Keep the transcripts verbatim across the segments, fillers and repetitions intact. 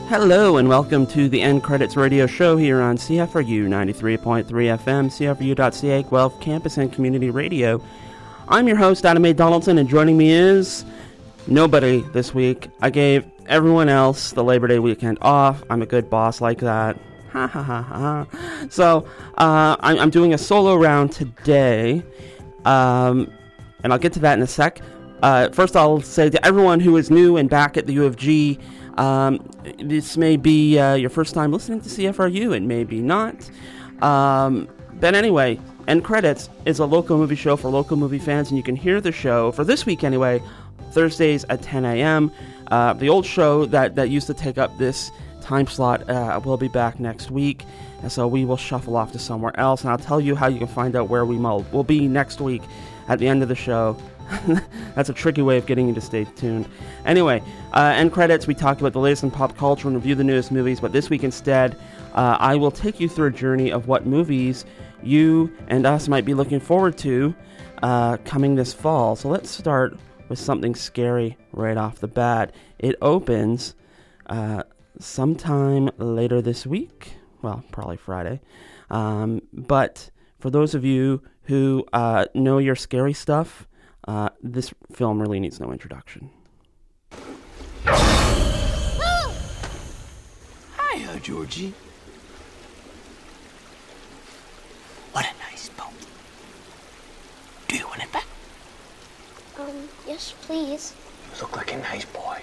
Hello and welcome to the End Credits Radio Show here on C F R U ninety-three point three F M, C F R U dot C A, Guelph Campus and Community Radio. I'm your host, Adam A. Donaldson, and joining me is nobody this week. I gave everyone else the Labor Day weekend off. I'm a good boss like that. Ha ha ha ha. So, uh, I'm, I'm doing a solo round today, um, and I'll get to that in a sec. Uh, first, I'll say to everyone who is new and back at the U of G, um, this may be uh, your first time listening to C F R U, and maybe not. Um, but anyway, End Credits is a local movie show for local movie fans, and you can hear the show, for this week anyway, Thursdays at ten a.m. Uh, the old show that, that used to take up this time slot uh, will be back next week, and so we will shuffle off to somewhere else, and I'll tell you how you can find out where we will be next week at the end of the show. That's a tricky way of getting you to stay tuned. Anyway, uh, End Credits, we talk about the latest in pop culture and review the newest movies, but this week instead, uh, I will take you through a journey of what movies you and us might be looking forward to uh, coming this fall. So let's start with something scary right off the bat. It opens uh, sometime later this week. Well, probably Friday. Um, but for those of you who uh, know your scary stuff, Uh, this film really needs no introduction. Hiya, Georgie. What a nice boat. Do you want it back? Um, yes, please. You look like a nice boy.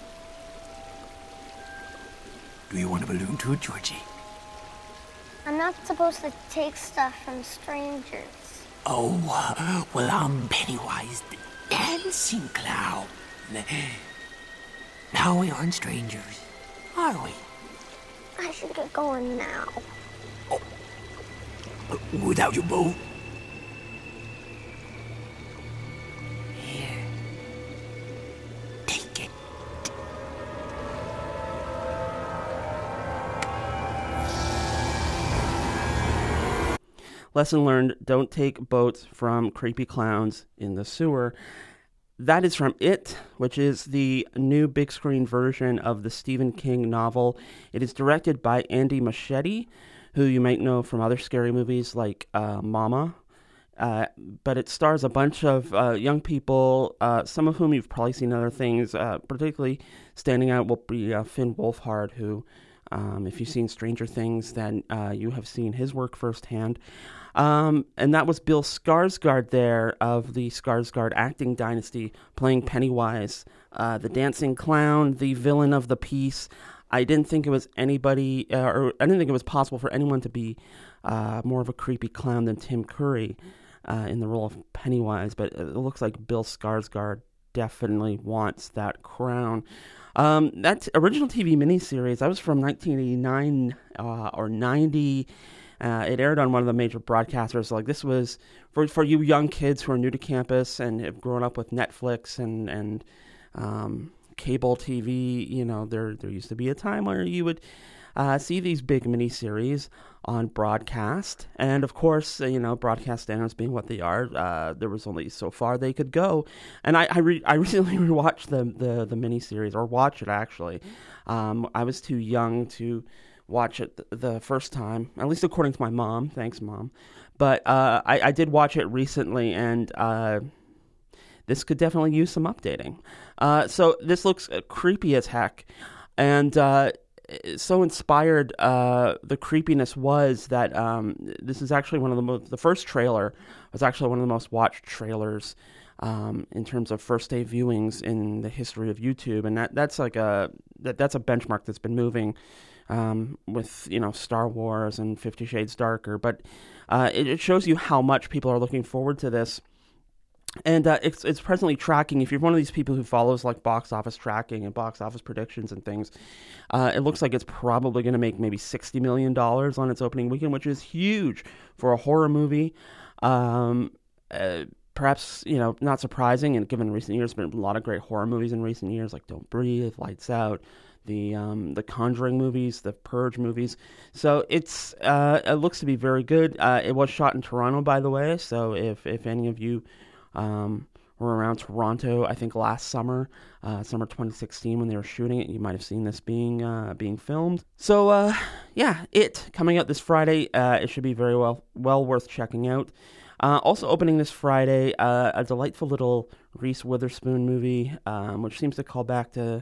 Do you want a balloon too, Georgie? I'm not supposed to take stuff from strangers. Oh, well, I'm Pennywise the Dancing Clown. Now we aren't strangers, are we? I should get going now. Oh, without your boat? Here, take it. Lesson learned, don't take boats from creepy clowns in the sewer. That is from It, which is the new big screen version of the Stephen King novel. It is directed by Andy Muschietti, who you might know from other scary movies like uh, Mama. Uh, but it stars a bunch of uh, young people, uh, some of whom you've probably seen other things. Uh, particularly standing out will be uh, Finn Wolfhard, who, um, if you've seen Stranger Things, then uh, you have seen his work firsthand. Um, and that was Bill Skarsgård there of the Skarsgård acting dynasty playing Pennywise, uh, the dancing clown, the villain of the piece. I didn't think it was anybody, uh, or I didn't think it was possible for anyone to be uh, more of a creepy clown than Tim Curry uh, in the role of Pennywise, but it looks like Bill Skarsgård definitely wants that crown. Um, that original T V miniseries, that was from nineteen eighty-nine uh, or ninety. Uh, it aired on one of the major broadcasters. Like this was for for you young kids who are new to campus and have grown up with Netflix and and um, cable T V. You know, there there used to be a time where you would uh, see these big miniseries on broadcast, and of course, you know, broadcast standards being what they are, uh, there was only so far they could go. And I I, re- I recently rewatched the the the miniseries, or watched it actually. Um, I was too young to watch it the first time, at least according to my mom. Thanks, Mom. But uh, I, I did watch it recently, and uh, this could definitely use some updating. Uh, so this looks creepy as heck, and uh, so inspired uh, the creepiness was that um, this is actually one of the most, the first trailer was actually one of the most watched trailers um, in terms of first day viewings in the history of YouTube, and that that's like a that that's a benchmark that's been moving. Um, with, you know, Star Wars and Fifty Shades Darker, but uh, it, it shows you how much people are looking forward to this. And uh, it's it's presently tracking, if you're one of these people who follows like box office tracking and box office predictions and things, uh, it looks like it's probably going to make maybe sixty million dollars on its opening weekend, which is huge for a horror movie. Um, uh, perhaps, you know, not surprising, and given recent years, there's been a lot of great horror movies in recent years, like Don't Breathe, Lights Out, the um, the Conjuring movies, the Purge movies. So it's uh, it looks to be very good. Uh, it was shot in Toronto, by the way. So if if any of you um, were around Toronto, I think last summer, uh, summer twenty sixteen, when they were shooting it. You might have seen this being uh, being filmed. So, uh, yeah, It, coming out this Friday. Uh, it should be very well well worth checking out. Uh, also opening this Friday, uh, a delightful little Reese Witherspoon movie, um, which seems to call back to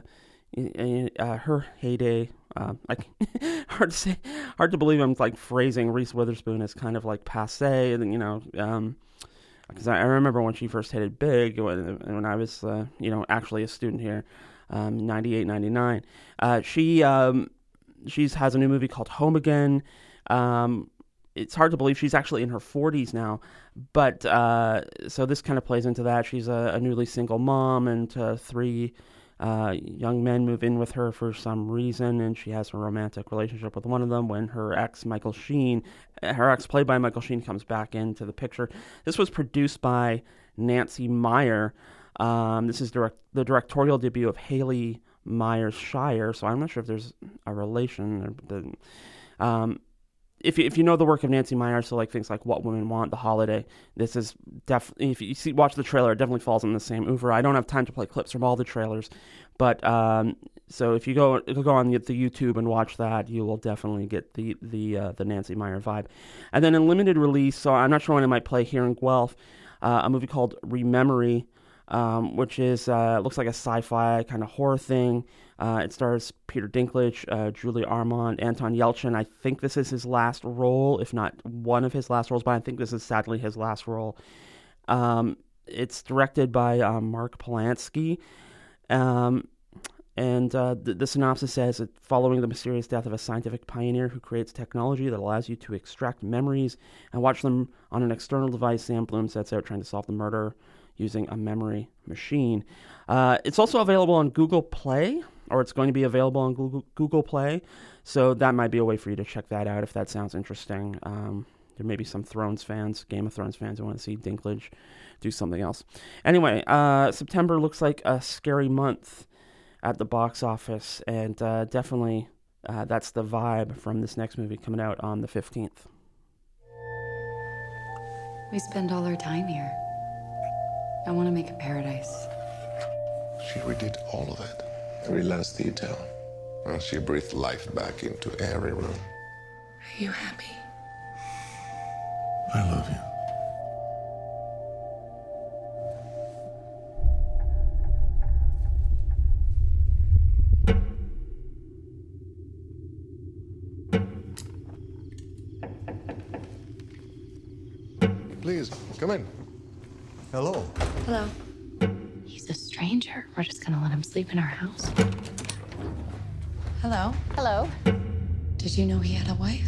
uh, her heyday. Uh, I hard to say, hard to believe I'm like phrasing Reese Witherspoon as kind of like passe, and you know. Um, Because I, I remember when she first hit it big, when, when I was, uh, you know, actually a student here, um, ninety-eight, ninety-nine. Uh, she um, she's has a new movie called Home Again. Um, it's hard to believe she's actually in her forties now. But, uh, so this kind of plays into that. She's a, a newly single mom, and uh, three uh, young men move in with her for some reason, and she has a romantic relationship with one of them when her ex, Michael Sheen, her ex, played by Michael Sheen, comes back into the picture. This was produced by Nancy Meyer. Um, this is direct, the directorial debut of Haley Myers Shire, so I'm not sure if there's a relation. But, um, if you, if you know the work of Nancy Meyer, so like things like What Women Want, The Holiday, this is definitely, if you see watch the trailer, it definitely falls in the same oeuvre. I don't have time to play clips from all the trailers, but um, so if you go go on the, the YouTube and watch that, you will definitely get the the uh, the Nancy Meyer vibe. And then in limited release, so I'm not sure when it might play here in Guelph, uh, a movie called Rememory, um, which is uh, looks like a sci-fi kind of horror thing. Uh, it stars Peter Dinklage, uh, Julia Armand, Anton Yelchin. I think this is his last role, if not one of his last roles, but I think this is sadly his last role. Um, it's directed by um, Mark Polanski. Um, and uh, the, the synopsis says that following the mysterious death of a scientific pioneer who creates technology that allows you to extract memories and watch them on an external device, Sam Bloom sets out trying to solve the murder using a memory machine. Uh, it's also available on Google Play, or it's going to be available on Google, Google Play, so that might be a way for you to check that out if that sounds interesting. Um, there may be some Thrones fans, Game of Thrones fans, who want to see Dinklage do something else. Anyway, uh, September looks like a scary month at the box office, and uh, definitely uh, that's the vibe from this next movie coming out on the fifteenth. We spend all our time here. I want to make a paradise. She redid all of it, every last detail. And she breathed life back into every room. Are you happy? I love you. Please, come in. Hello. Hello. He's a stranger. We're just gonna let him sleep in our house. Hello. Hello. Did you know he had a wife?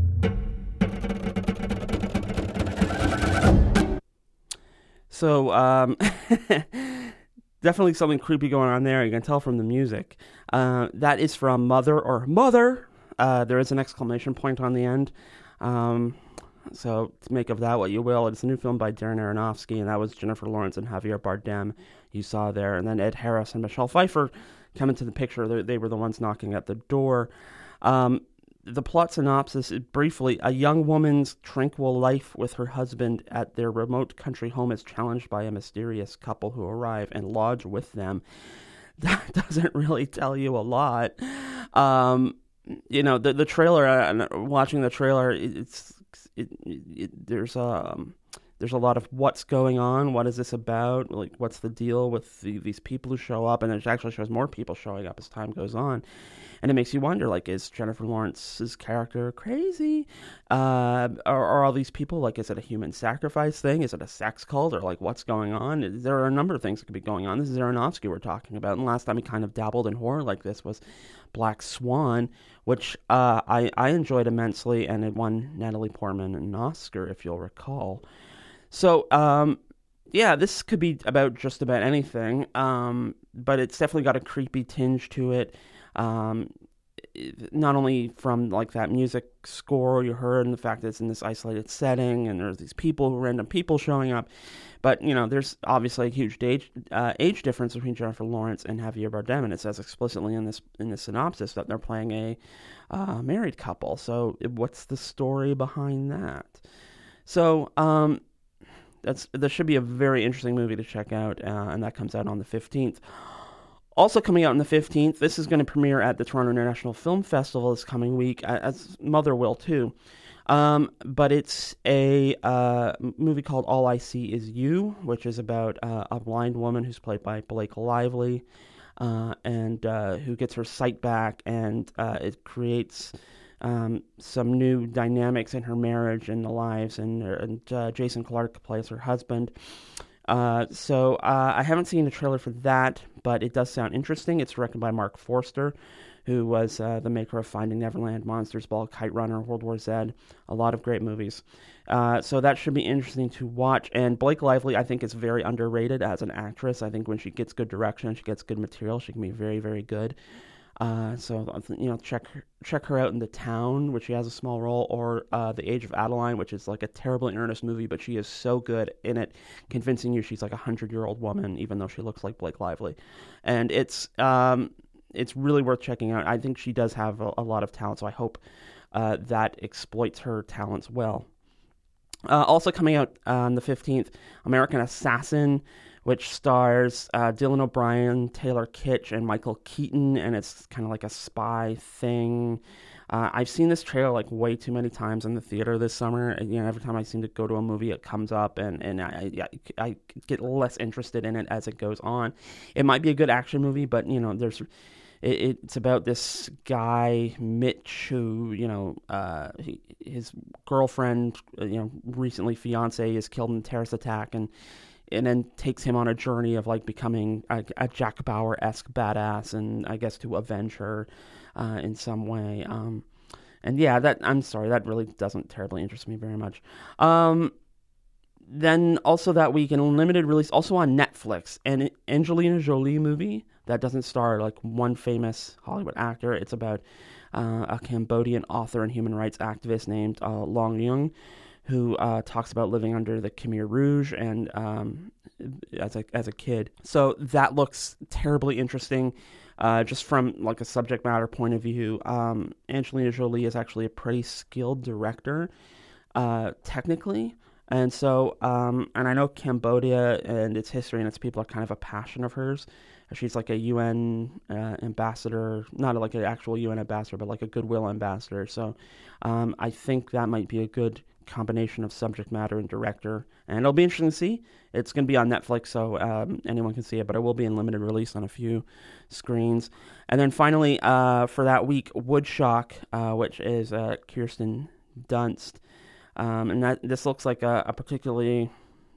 So, um, definitely something creepy going on there. You can tell from the music. Uh, that is from Mother or Mother. Uh, there is an exclamation point on the end. Um, so to make of that what you will. It's a new film by Darren Aronofsky, and that was Jennifer Lawrence and Javier Bardem you saw there. And then Ed Harris and Michelle Pfeiffer come into the picture. They, they were the ones knocking at the door. Um, the plot synopsis is briefly: a young woman's tranquil life with her husband at their remote country home is challenged by a mysterious couple who arrive and lodge with them. That doesn't really tell you a lot. Um, you know, the the trailer, uh, watching the trailer, it, it's it, it, there's um there's a lot of what's going on, what is this about, like what's the deal with the, these people who show up, and it actually shows more people showing up as time goes on. And it makes you wonder, like, is Jennifer Lawrence's character crazy? Uh, are, are all these people, like, is it a human sacrifice thing? Is it a sex cult? Or, like, what's going on? There are a number of things that could be going on. This is Aronofsky we're talking about. And last time he kind of dabbled in horror like this was Black Swan, which uh, I, I enjoyed immensely, and it won Natalie Portman an Oscar, if you'll recall. So, um, yeah, this could be about just about anything, um, but it's definitely got a creepy tinge to it. Um, not only from like that music score you heard and the fact that it's in this isolated setting and there's these people, random people showing up, but you know, there's obviously a huge age, uh, age difference between Jennifer Lawrence and Javier Bardem, and it says explicitly in this in the synopsis that they're playing a uh, married couple. So what's the story behind that? So um, that's that should be a very interesting movie to check out, uh, and that comes out on the fifteenth. Also coming out on the fifteenth, this is going to premiere at the Toronto International Film Festival this coming week, as Mother will too. Um, but it's a uh, movie called All I See Is You, which is about uh, a blind woman who's played by Blake Lively, uh, and uh, who gets her sight back, and uh, it creates um, some new dynamics in her marriage and the lives, and, and uh, Jason Clarke plays her husband. Uh, so uh, I haven't seen the trailer for that, but it does sound interesting. It's directed by Mark Forster, who was uh, the maker of Finding Neverland, Monsters Ball, Kite Runner, World War Z, a lot of great movies. Uh, so that should be interesting to watch. And Blake Lively, I think, is very underrated as an actress. I think when she gets good direction, she gets good material, she can be very, very good. Uh, so, you know, check her, check her out in The Town, which she has a small role, or uh, The Age of Adeline, which is like a terribly earnest movie, but she is so good in it, convincing you she's like a hundred-year-old woman, even though she looks like Blake Lively. And it's um, it's really worth checking out. I think she does have a, a lot of talent, so I hope uh, that exploits her talents well. Uh, also coming out on the fifteenth, American Assassin, which stars uh, Dylan O'Brien, Taylor Kitsch, and Michael Keaton, and it's kind of like a spy thing. Uh, I've seen this trailer like way too many times in the theater this summer. And, you know, every time I seem to go to a movie, it comes up, and, and I, I, I get less interested in it as it goes on. It might be a good action movie, but, you know, there's... It, it's about this guy, Mitch, who, you know, uh, he, his girlfriend, you know, recently fiance is killed in a terrorist attack, and and then takes him on a journey of, like, becoming a, a Jack Bauer-esque badass, and I guess to avenge her uh, in some way. Um, and yeah, that I'm sorry, that really doesn't terribly interest me very much. Um, then also that week, in limited release, also on Netflix, an Angelina Jolie movie that doesn't star like one famous Hollywood actor. It's about uh, a Cambodian author and human rights activist named uh, Long Yung, who uh, talks about living under the Khmer Rouge and um, as a as a kid. So that looks terribly interesting, uh, just from like a subject matter point of view. Um, Angelina Jolie is actually a pretty skilled director, uh, technically. And so, um, and I know Cambodia and its history and its people are kind of a passion of hers. She's like a U N uh, ambassador, not like an actual U N ambassador, but like a goodwill ambassador. So um, I think that might be a good combination of subject matter and director. And it'll be interesting to see. It's going to be on Netflix, so um, anyone can see it, but it will be in limited release on a few screens. And then finally, uh, for that week, Woodshock, uh, which is uh, Kirsten Dunst. Um, and that this looks like a, a particularly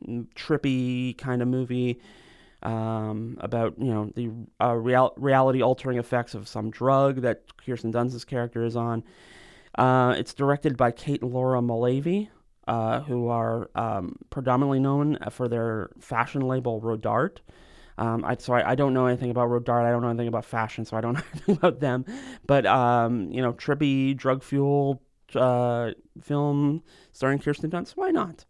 trippy kind of movie um, about, you know, the uh, real, reality-altering effects of some drug that Kirsten Dunst's character is on. Uh, it's directed by Kate and Laura Malavi, uh, who are um, predominantly known for their fashion label Rodarte. Um, I, so I, I don't know anything about Rodarte. I don't know anything about fashion, so I don't know anything about them. But, um, you know, trippy, drug-fueled uh, film starring Kirsten Dunst. Why not?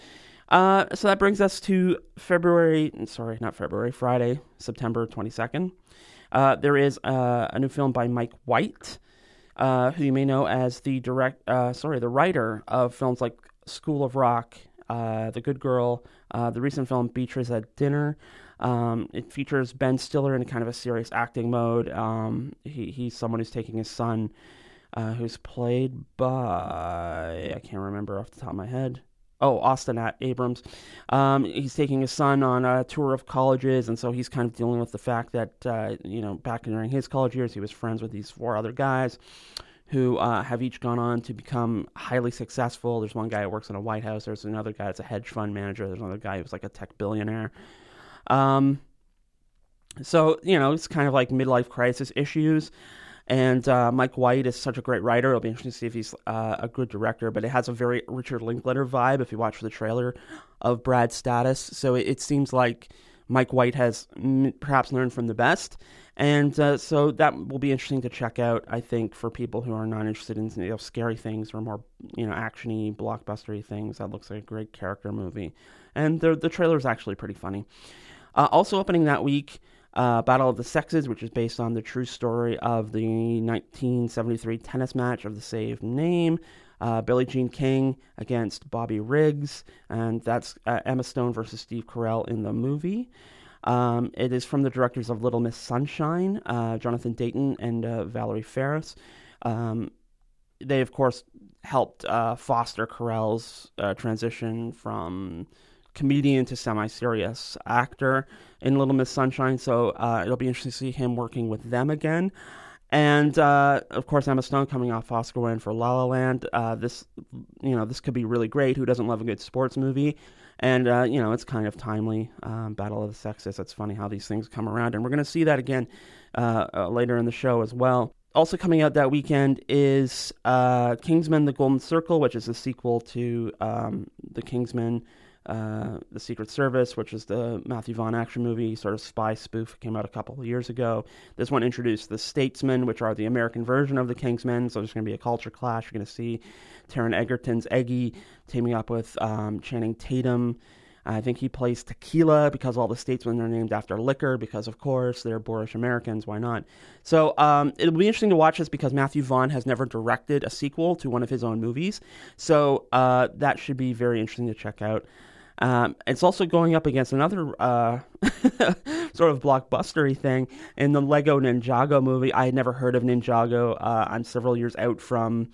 Uh, so that brings us to February, sorry, not February, Friday, September twenty-second. Uh, there is uh, a new film by Mike White, uh, who you may know as the direct, uh, sorry, the writer of films like School of Rock, uh, The Good Girl, uh, the recent film Beatrice at Dinner. Um, it features Ben Stiller in kind of a serious acting mode. Um, he, he's someone who's taking his son, uh, who's played by, I can't remember off the top of my head. Oh, Austin Abrams. Um, he's taking his son on a tour of colleges, and so he's kind of dealing with the fact that, uh, you know, back during his college years, he was friends with these four other guys who uh, have each gone on to become highly successful. There's one guy who works in a White House. There's another guy that's a hedge fund manager. There's another guy who's like a tech billionaire. Um, so, you know, it's kind of like midlife crisis issues. And uh, Mike White is such a great writer. It'll be interesting to see if he's uh, a good director. But it has a very Richard Linklater vibe if you watch the trailer of Brad's Status. So it, it seems like Mike White has m- perhaps learned from the best. And uh, so that will be interesting to check out, I think, for people who are not interested in, you know, scary things or more, you know, action-y, blockbuster-y things. That looks like a great character movie. And the, the trailer is actually pretty funny. Uh, also opening that week, Uh, Battle of the Sexes, which is based on the true story of the nineteen seventy-three tennis match of the same name. uh, Billie Jean King against Bobby Riggs, and that's uh, Emma Stone versus Steve Carell in the movie. Um, it is from the directors of Little Miss Sunshine, uh, Jonathan Dayton and uh, Valerie Faris. Um, they, of course, helped uh, foster Carell's uh, transition from comedian to semi-serious actor in Little Miss Sunshine, so uh, it'll be interesting to see him working with them again. And, uh, of course, Emma Stone coming off Oscar win for La La Land. Uh, this, you know, this could be really great. Who doesn't love a good sports movie? And, uh, you know, it's kind of timely. Um, Battle of the Sexes. It's funny how these things come around. And we're going to see that again uh, uh, later in the show as well. Also coming out that weekend is uh, Kingsman: The Golden Circle, which is a sequel to um, The Kingsman, uh, The Secret Service, which is the Matthew Vaughn action movie, sort of spy spoof. It came out a couple of years ago. This one introduced the Statesmen, which are the American version of the Kingsmen, so there's going to be a culture clash. You're going to see Taron Egerton's Eggy teaming up with um, Channing Tatum. I think he plays Tequila because all the statesmen are named after liquor because, of course, they're boorish Americans. Why not? So um, it'll be interesting to watch this because Matthew Vaughn has never directed a sequel to one of his own movies. So uh, that should be very interesting to check out. Um, it's also going up against another uh, sort of blockbustery thing in the Lego Ninjago movie. I had never heard of Ninjago. Uh, I'm several years out from...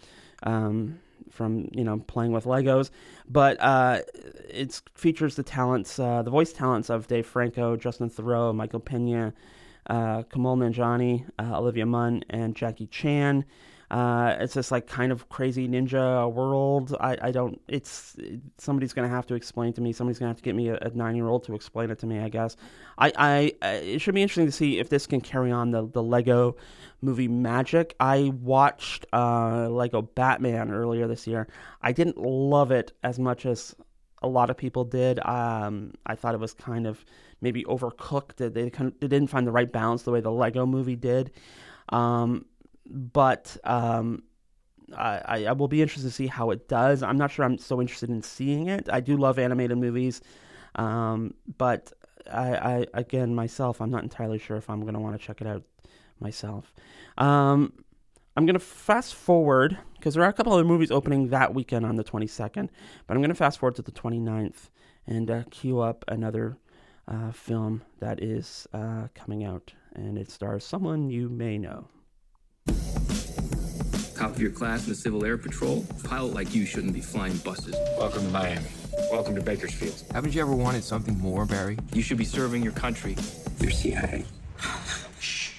Um, from, you know, playing with Legos, but uh, it features the talents, uh, the voice talents of Dave Franco, Justin Theroux, Michael Pena, uh, Kumail Nanjiani, uh, Olivia Munn, and Jackie Chan. Uh, it's this like kind of crazy ninja world. I, I don't, it's, somebody's going to have to explain to me. Somebody's going to have to get me a, a nine-year-old to explain it to me, I guess. I, I, I, it should be interesting to see if this can carry on the, the Lego movie magic. I watched uh, Lego Batman earlier this year. I didn't love it as much as a lot of people did. Um, I thought it was kind of maybe overcooked. They, kind of, they didn't find the right balance the way the Lego movie did. Um, But um, I, I will be interested to see how it does. I'm not sure I'm so interested in seeing it. I do love animated movies, um, but I, I again myself, I'm not entirely sure if I'm going to want to check it out myself. Um, I'm going to fast forward because there are a couple other movies opening that weekend on the twenty-second, but I'm going to fast forward to the twenty-ninth and uh, queue up another uh, film that is uh, coming out, and it stars someone you may know. Top of your class in the Civil Air Patrol. A pilot like you shouldn't be flying buses. Welcome to Miami. Welcome to Bakersfield. Haven't you ever wanted something more, Barry? You should be serving your country. You're C I A. Shh.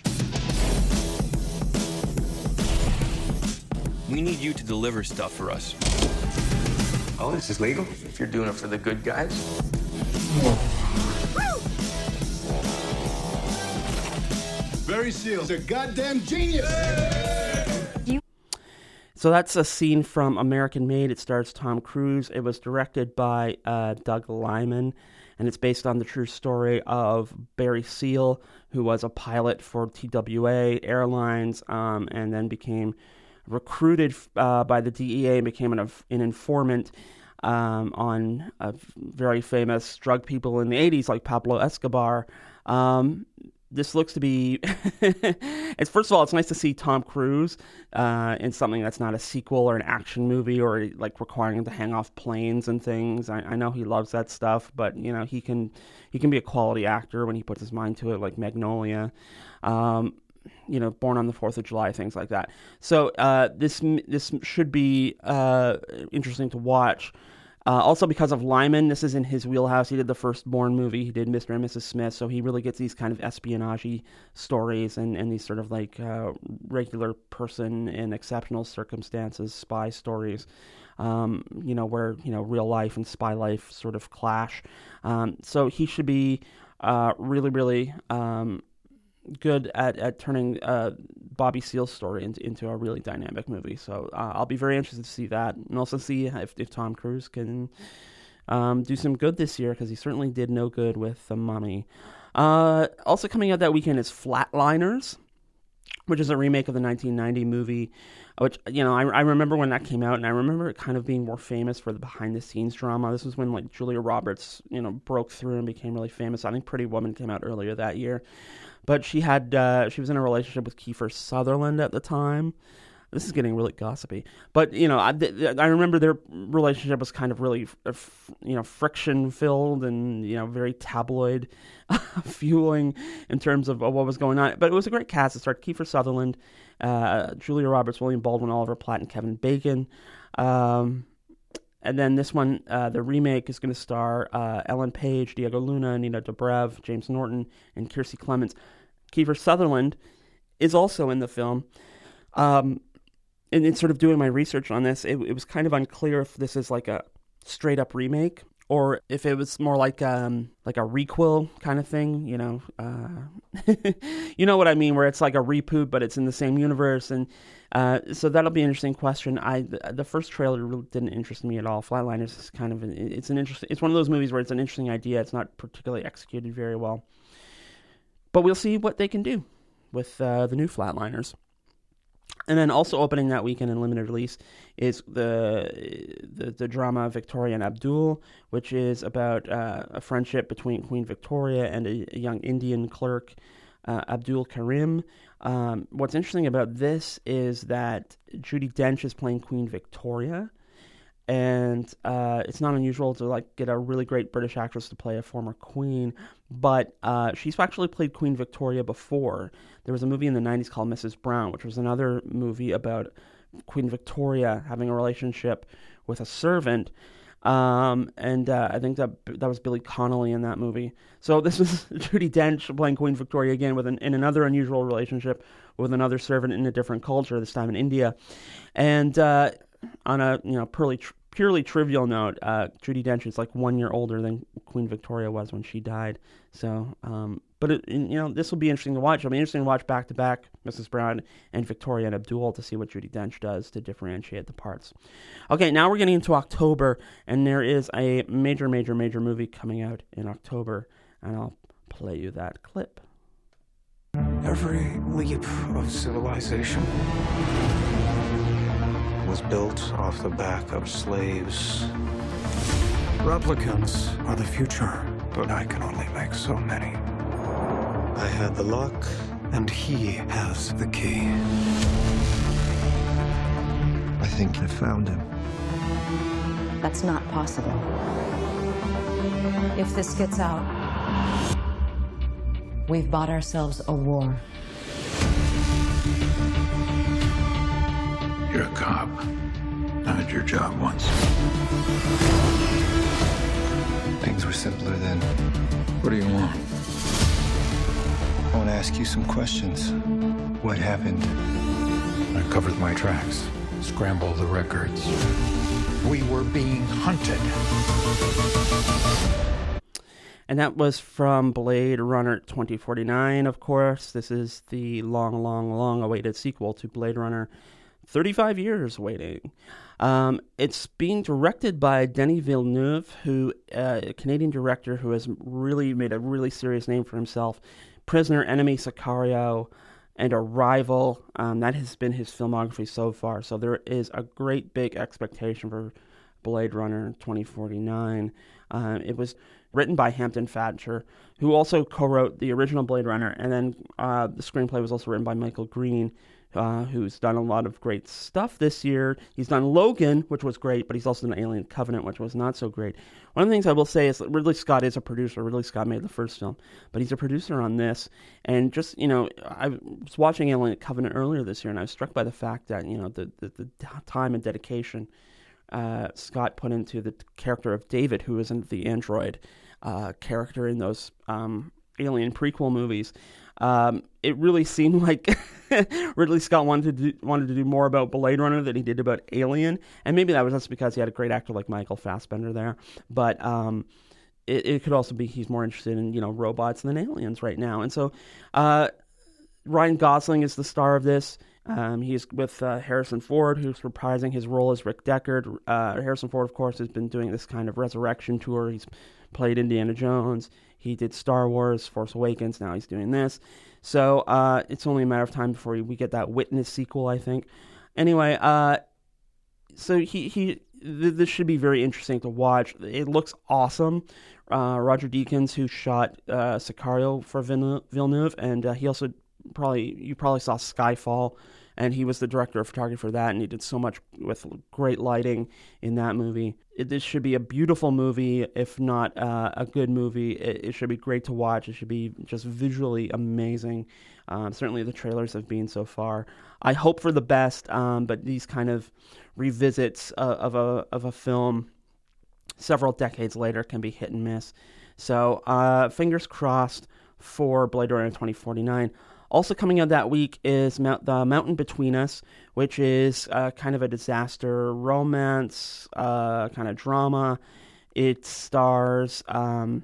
We need you to deliver stuff for us. Oh, this is legal? If you're doing it for the good guys. Barry Seal's a goddamn genius! So that's a scene from American Made. It stars Tom Cruise. It was directed by uh, Doug Liman, and it's based on the true story of Barry Seal, who was a pilot for T W A Airlines, um, and then became recruited uh, by the D E A and became an, an informant um, on uh, very famous drug people in the eighties, like Pablo Escobar. Um, This looks to be, it's first of all, it's nice to see Tom Cruise uh, in something that's not a sequel or an action movie or like requiring him to hang off planes and things. I, I know he loves that stuff, but you know he can he can be a quality actor when he puts his mind to it, like Magnolia, um, you know, Born on the Fourth of July, things like that. So uh, this this should be uh, interesting to watch. Uh, also, because of Lyman, this is in his wheelhouse. He did the first Bourne movie. He did Mister and Missus Smith, so he really gets these kind of espionage stories and, and these sort of like uh, regular person in exceptional circumstances spy stories, um, you know, where, you know, real life and spy life sort of clash. Um, so he should be uh, really, really um, good at, at turning uh, Bobby Seale's story into, into a really dynamic movie. So uh, I'll be very interested to see that, and also see if, if Tom Cruise can um, do some good this year, because he certainly did no good with The Mummy. Uh, also coming out that weekend is Flatliners, which is a remake of the nineteen ninety movie, which, you know, I, I remember when that came out, and I remember it kind of being more famous for the behind-the-scenes drama. This was when, like, Julia Roberts, you know, broke through and became really famous. I think Pretty Woman came out earlier that year. But she had uh, she was in a relationship with Kiefer Sutherland at the time. This is getting really gossipy. But, you know, I, I remember their relationship was kind of really, you know, friction-filled and, you know, very tabloid fueling in terms of what was going on. But it was a great cast. It started Kiefer Sutherland, uh, Julia Roberts, William Baldwin, Oliver Platt, and Kevin Bacon. Um, and then this one, uh, the remake, is going to star uh, Ellen Page, Diego Luna, Nina Dobrev, James Norton, and Kiersey Clements. Kiefer Sutherland is also in the film. Um... And in sort of doing my research on this, it, it was kind of unclear if this is like a straight up remake or if it was more like um like a requel kind of thing, you know. Uh, you know what I mean, where it's like a reboot, but it's in the same universe. And uh, so that'll be an interesting question. I the, the first trailer really didn't interest me at all. Flatliners is kind of an, it's an interesting. It's one of those movies where it's an interesting idea. It's not particularly executed very well, but we'll see what they can do with uh, the new Flatliners. And then also opening that weekend in limited release is the the, the drama Victoria and Abdul, which is about uh, a friendship between Queen Victoria and a, a young Indian clerk, uh, Abdul Karim. Um, what's interesting about this is that Judi Dench is playing Queen Victoria, and uh, it's not unusual to like get a really great British actress to play a former queen, but uh, she's actually played Queen Victoria before. There was a movie in the nineties called Missus Brown, which was another movie about Queen Victoria having a relationship with a servant, um, and uh, I think that that was Billy Connolly in that movie. So this is Judi Dench playing Queen Victoria again with an, in another unusual relationship with another servant in a different culture, this time in India, and uh, on a you know purely tr- purely trivial note, uh, Judi Dench is like one year older than Queen Victoria was when she died. So, um, but it, you know, this will be interesting to watch. It'll be interesting to watch back to back Missus Brown and Victoria and Abdul to see what Judi Dench does to differentiate the parts. Okay, now we're getting into October, and there is a major, major, major movie coming out in October, and I'll play you that clip. Every leap of civilization was built off the back of slaves. Replicants are the future, but I can only make so many. I had the lock, and he has the key. I think I found him. That's not possible. If this gets out, we've bought ourselves a war. You're a cop. I had your job once. Things were simpler then. What do you want? I want to ask you some questions. What happened? I covered my tracks, scrambled the records. We were being hunted. And that was from Blade Runner twenty forty-nine, of course. This is the long, long, long awaited sequel to Blade Runner. thirty-five years waiting. Um, it's being directed by Denis Villeneuve, who uh, a Canadian director who has really made a really serious name for himself. Prisoner, Enemy, Sicario, and Arrival. Um, that has been his filmography so far. So there is a great big expectation for Blade Runner twenty forty-nine. Uh, it was written by Hampton Fancher, who also co-wrote the original Blade Runner, and then uh, the screenplay was also written by Michael Green, Uh, who's done a lot of great stuff this year. He's done Logan, which was great, but he's also done Alien Covenant, which was not so great. One of the things I will say is that Ridley Scott is a producer. Ridley Scott made the first film, but he's a producer on this. And just, you know, I was watching Alien Covenant earlier this year, and I was struck by the fact that, you know, the, the, the time and dedication uh, Scott put into the character of David, who isn't the android uh, character in those um, Alien prequel movies. Um, it really seemed like Ridley Scott wanted to do, wanted to do more about Blade Runner than he did about Alien, and maybe that was just because he had a great actor like Michael Fassbender there. But um, it, it could also be he's more interested in you know robots than aliens right now. And so uh, Ryan Gosling is the star of this. Um, he's with uh, Harrison Ford, who's reprising his role as Rick Deckard. Uh, Harrison Ford, of course, has been doing this kind of resurrection tour. He's played Indiana Jones. He did Star Wars, Force Awakens. Now he's doing this. So uh, it's only a matter of time before we get that Witness sequel, I think. Anyway, uh, so he he th- this should be very interesting to watch. It looks awesome. Uh, Roger Deakins, who shot uh, Sicario for Villeneuve, and uh, he also probably you probably saw Skyfall and he was the director of photography for that, and he did so much with great lighting in that movie. It, this should be a beautiful movie, if not uh, a good movie. It, it should be great to watch. It should be just visually amazing. Um, certainly the trailers have been so far. I hope for the best, um, but these kind of revisits uh, of a of a film several decades later can be hit and miss. So uh, fingers crossed for Blade Runner twenty forty-nine. Also coming out that week is Mount, The Mountain Between Us, which is uh, kind of a disaster romance, uh, kind of drama. It stars um,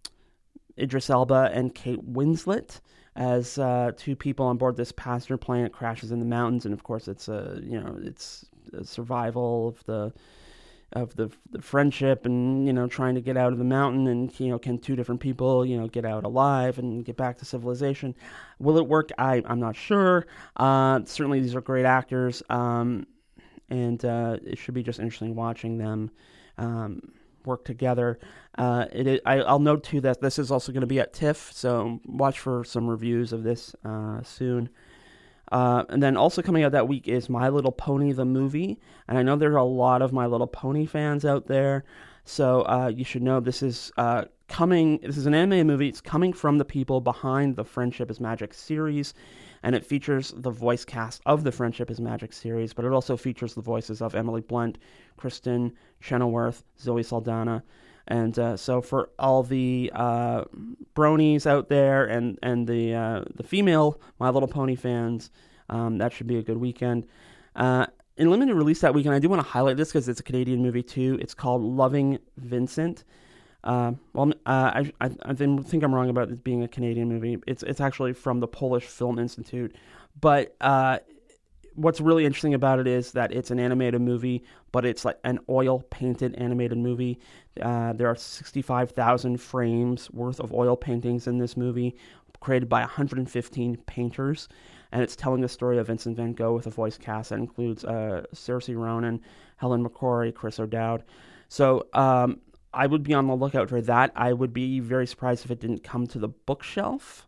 Idris Elba and Kate Winslet as uh, two people on board this passenger plane. It crashes in the mountains, and of course, it's a you know it's a survival of the of the the friendship, and you know trying to get out of the mountain, and you know can two different people you know get out alive and get back to civilization? Will it work? I I'm not sure. Uh, certainly, these are great actors, um, and uh, it should be just interesting watching them um, work together. Uh, it I, I'll note too that this is also going to be at TIFF, so watch for some reviews of this uh, soon. Uh, and then also coming out that week is My Little Pony the movie, and I know there are a lot of My Little Pony fans out there, so uh, you should know this is uh, coming. This is an animated movie. It's coming from the people behind the Friendship is Magic series, and it features the voice cast of the Friendship is Magic series, but it also features the voices of Emily Blunt, Kristen Chenoweth, Zoe Saldana. And uh, so for all the uh, bronies out there and and the uh, the female My Little Pony fans, um, that should be a good weekend. Uh, in limited release that weekend, I do want to highlight this because it's a Canadian movie too. It's called Loving Vincent. Uh, well, uh, I, I I think I'm wrong about it being a Canadian movie. It's it's actually from the Polish Film Institute, but. Uh, What's really interesting about it is that it's an animated movie, but it's like an oil-painted animated movie. Uh, there are sixty-five thousand frames worth of oil paintings in this movie, created by one hundred fifteen painters, and it's telling the story of Vincent van Gogh with a voice cast that includes uh, Saoirse Ronan, Helen McCrory, Chris O'Dowd. So um, I would be on the lookout for that. I would be very surprised if it didn't come to the bookshelf.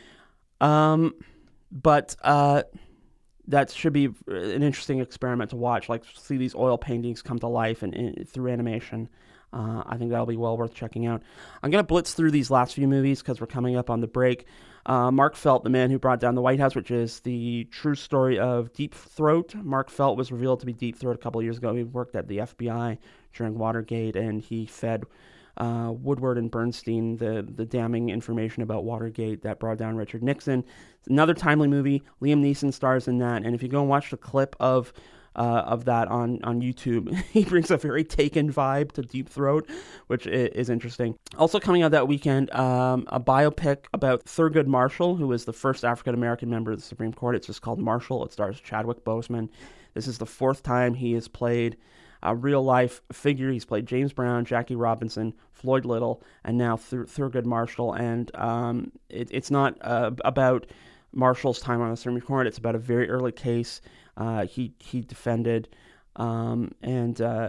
Um, but... Uh, That should be an interesting experiment to watch, like see these oil paintings come to life and, and through animation. Uh, I think that'll be well worth checking out. I'm going to blitz through these last few movies because we're coming up on the break. Uh, Mark Felt, the man who brought down the White House, which is the true story of Deep Throat. Mark Felt was revealed to be Deep Throat a couple of years ago. He worked at the F B I during Watergate, and he fed Uh, Woodward and Bernstein the, the damning information about Watergate that brought down Richard Nixon. It's another timely movie. Liam Neeson stars in that, and if you go and watch the clip of uh, of that on, on YouTube, he brings a very Taken vibe to Deep Throat, which is interesting. Also coming out that weekend, um, a biopic about Thurgood Marshall, who was the first African-American member of the Supreme Court. It's just called Marshall. It stars Chadwick Boseman. This is the fourth time he has played a real-life figure. He's played James Brown, Jackie Robinson, Floyd Little, and now Thur- Thurgood Marshall. And um, it, it's not uh, about Marshall's time on the Supreme Court. It's about a very early case uh, he he defended, um, and uh,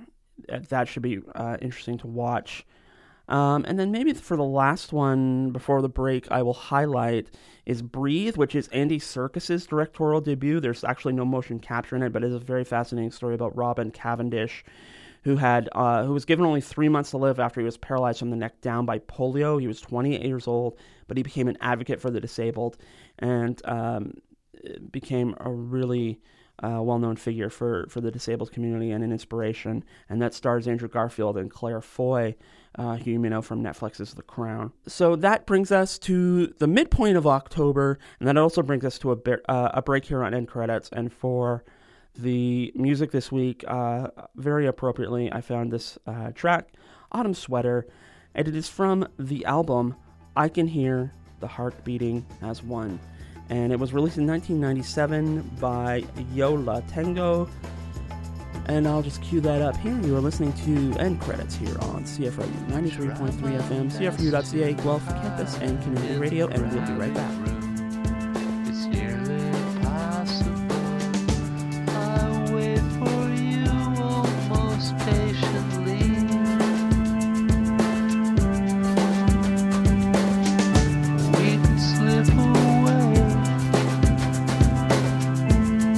that should be uh, interesting to watch. Um, and then maybe for the last one before the break, I will highlight is Breathe, which is Andy Serkis's directorial debut. There's actually no motion capture in it, but it is a very fascinating story about Robin Cavendish, who had uh, who was given only three months to live after he was paralyzed from the neck down by polio. He was twenty-eight years old, but he became an advocate for the disabled and um, became a really uh, well-known figure for, for the disabled community and an inspiration. And that stars Andrew Garfield and Claire Foy, Uh, who you may know from Netflix's The Crown. So that brings us to the midpoint of October, and that also brings us to a, be- uh, a break here on End Credits. And for the music this week, uh, very appropriately, I found this uh, track, Autumn Sweater, and it is from the album I Can Hear the Heart Beating as One. And it was released in nineteen ninety-seven by Yo La Tengo. And I'll just cue that up here. You are listening to End Credits here on C F R U ninety-three point three F M, C F R U dot C A, Guelph Campus, and Community Radio, and we'll be right back. It's nearly impossible. I wait for you almost patiently. We can slip away.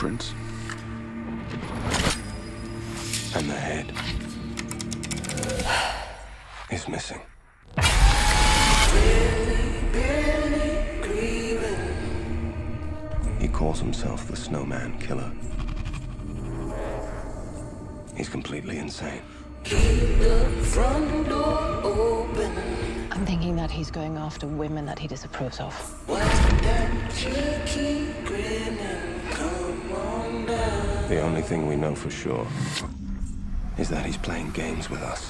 footprints. And the head is missing. He calls himself the Snowman Killer. He's completely insane. Keep the front door open. I'm thinking that he's going after women that he disapproves of. The only thing we know for sure is that he's playing games with us.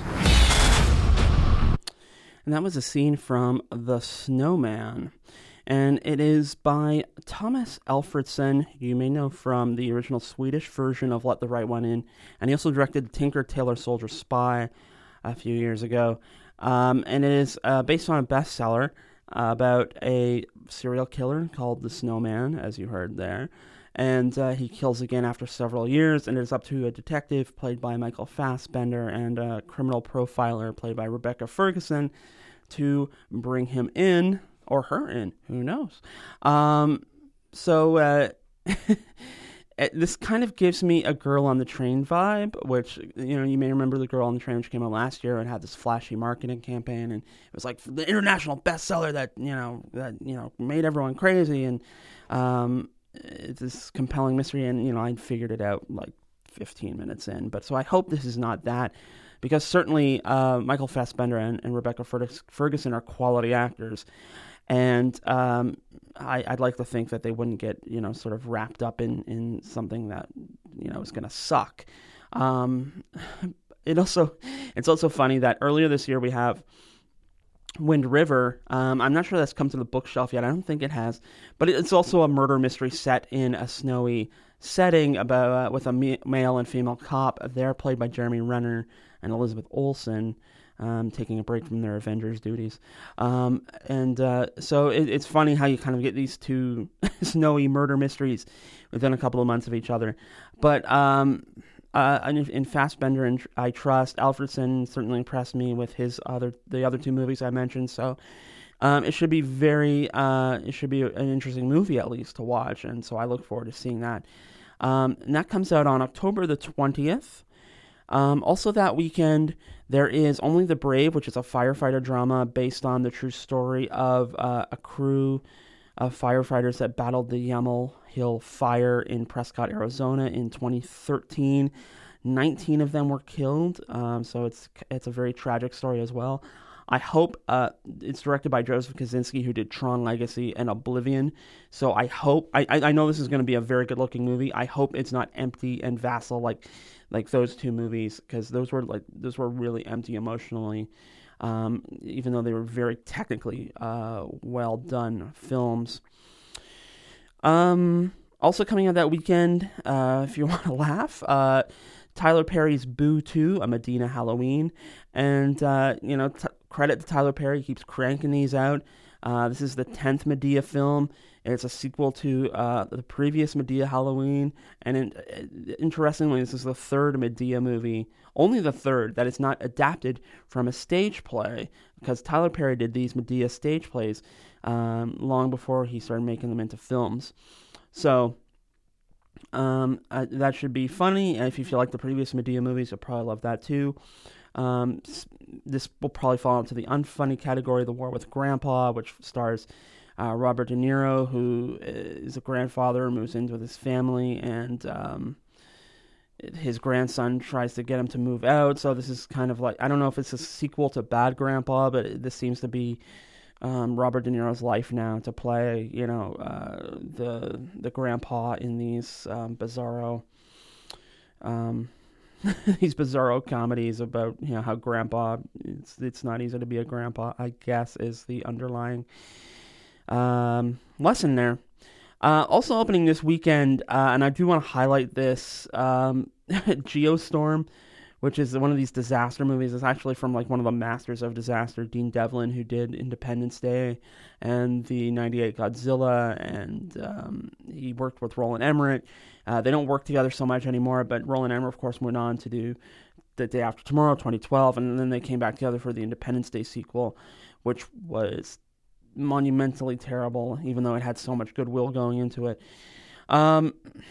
And that was a scene from The Snowman. And it is by Thomas Alfredson. You may know from the original Swedish version of Let the Right One In. And he also directed Tinker Tailor Soldier Spy a few years ago. Um, and it is uh, based on a bestseller uh, about a serial killer called the Snowman, as you heard there. And uh, he kills again after several years, and it is up to a detective played by Michael Fassbender and a criminal profiler played by Rebecca Ferguson to bring him in, or her in, who knows. Um, so uh, this kind of gives me a Girl on the Train vibe, which, you know, you may remember the Girl on the Train, which came out last year and had this flashy marketing campaign, and it was like the international bestseller that, you know, that, you know, made everyone crazy, and um, it's this compelling mystery, and, you know, I figured it out like fifteen minutes in, but so I hope this is not that, because certainly uh, Michael Fassbender and, and Rebecca Ferguson are quality actors, and um, I, I'd like to think that they wouldn't get, you know, sort of wrapped up in, in something that, you know, is going to suck. Um, it also, it's also funny that earlier this year we have Wind River. Um, I'm not sure that's come to the bookshelf yet. I don't think it has, but it's also a murder mystery set in a snowy setting about uh, with a me- male and female cop. They're played by Jeremy Renner and Elizabeth Olsen, um, taking a break from their Avengers duties. Um, and uh, so it, it's funny how you kind of get these two snowy murder mysteries within a couple of months of each other. But um, uh, in, in Fassbender and I Trust, Alfredson certainly impressed me with his other the other two movies I mentioned. So um, it should be very uh, it should be an interesting movie at least to watch, and so I look forward to seeing that. Um, and that comes out on October the twentieth. Um, also that weekend, there is Only the Brave, which is a firefighter drama based on the true story of uh, a crew of firefighters that battled the Yamal Hill Fire in Prescott, Arizona in twenty thirteen. nineteen of them were killed, um, so it's it's a very tragic story as well. I hope uh, it's directed by Joseph Kosinski, who did Tron Legacy and Oblivion. So I hope I I know this is going to be a very good looking movie. I hope it's not empty and vassal like like those two movies, because those were like those were really empty emotionally, um, even though they were very technically uh, well done films. Um, also coming out that weekend, uh, if you want to laugh, uh, Tyler Perry's Boo two, a Medina Halloween, and uh, you know. T- Credit to Tyler Perry, he keeps cranking these out. Uh, this is the tenth Medea film. It's a sequel to uh, the previous Medea Halloween. And in, uh, interestingly, this is the third Medea movie, only the third, that is not adapted from a stage play, because Tyler Perry did these Medea stage plays um, long before he started making them into films. So um, uh, that should be funny. If you feel like the previous Medea movies, you'll probably love that too. Um, this will probably fall into the unfunny category, The War with Grandpa, which stars uh, Robert De Niro, who is a grandfather, moves in with his family, and um, his grandson tries to get him to move out. So this is kind of like, I don't know if it's a sequel to Bad Grandpa, but this seems to be um, Robert De Niro's life now, to play, you know, uh, the the grandpa in these um, bizarro um these bizarro comedies about, you know, how grandpa, it's it's not easy to be a grandpa, I guess, is the underlying um, lesson there. Uh, also opening this weekend, uh, and I do want to highlight this, um, Geostorm, which is one of these disaster movies. It's actually from like one of the masters of disaster, Dean Devlin, who did Independence Day and the ninety-eight Godzilla, and um, he worked with Roland Emmerich. Uh, they don't work together so much anymore, but Roland Emmerich, of course, went on to do The Day After Tomorrow, twenty twelve, and then they came back together for the Independence Day sequel, which was monumentally terrible, even though it had so much goodwill going into it. Um,